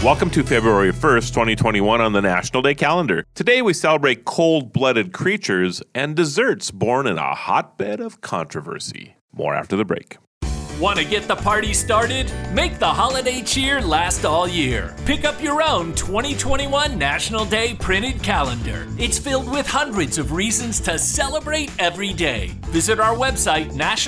Welcome to February 1st, 2021 on the National Day calendar. Today we celebrate cold-blooded creatures and desserts born in a hotbed of controversy. More after the break. Want to get the party started? Make the holiday cheer last all year. Pick up your own 2021 National Day printed calendar. It's filled with hundreds of reasons to celebrate every day. Visit our website,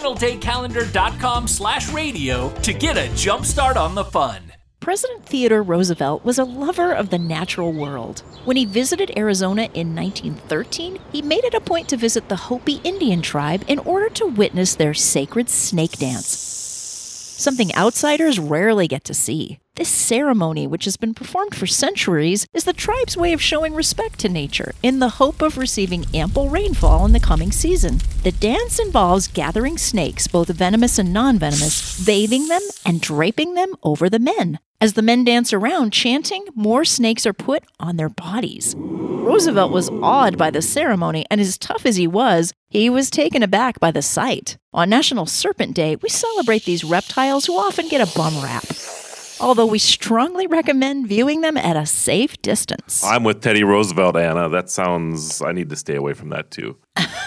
nationaldaycalendar.com/radio to get a jump start on the fun. President Theodore Roosevelt was a lover of the natural world. When he visited Arizona in 1913, he made it a point to visit the Hopi Indian tribe in order to witness their sacred snake dance. Something outsiders rarely get to see. This ceremony, which has been performed for centuries, is the tribe's way of showing respect to nature in the hope of receiving ample rainfall in the coming season. The dance involves gathering snakes, both venomous and non-venomous, bathing them, and draping them over the men. As the men dance around chanting, more snakes are put on their bodies. Roosevelt was awed by the ceremony, and as tough as he was taken aback by the sight. On National Serpent Day, we celebrate these reptiles who often get a bum rap, although we strongly recommend viewing them at a safe distance. I'm with Teddy Roosevelt, Anna. I need to stay away from that too.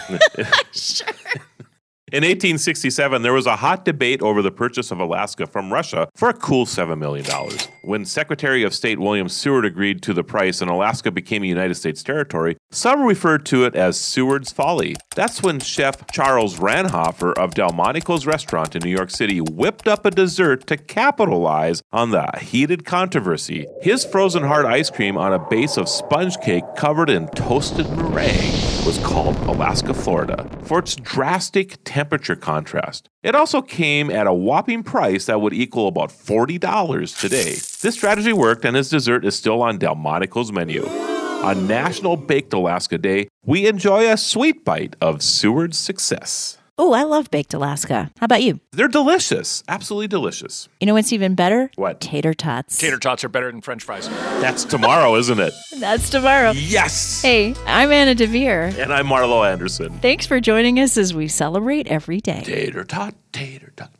Sure. In 1867, there was a hot debate over the purchase of Alaska from Russia for a cool $7 million. When Secretary of State William Seward agreed to the price and Alaska became a United States territory, some referred to it as Seward's Folly. That's when Chef Charles Ranhofer of Delmonico's restaurant in New York City whipped up a dessert to capitalize on the heated controversy. His frozen hard ice cream on a base of sponge cake covered in toasted meringue was called Alaska Florida for its drastic temperature contrast. It also came at a whopping price that would equal about $40 today. This strategy worked, and his dessert is still on Delmonico's menu. On National Baked Alaska Day, we enjoy a sweet bite of Seward's success. Oh, I love baked Alaska. How about you? They're delicious. Absolutely delicious. You know what's even better? What? Tater tots. Tater tots are better than French fries. That's tomorrow, isn't it? That's tomorrow. Yes! Hey, I'm Anna DeVere. And I'm Marlo Anderson. Thanks for joining us as we celebrate every day. Tater tot, tater tot.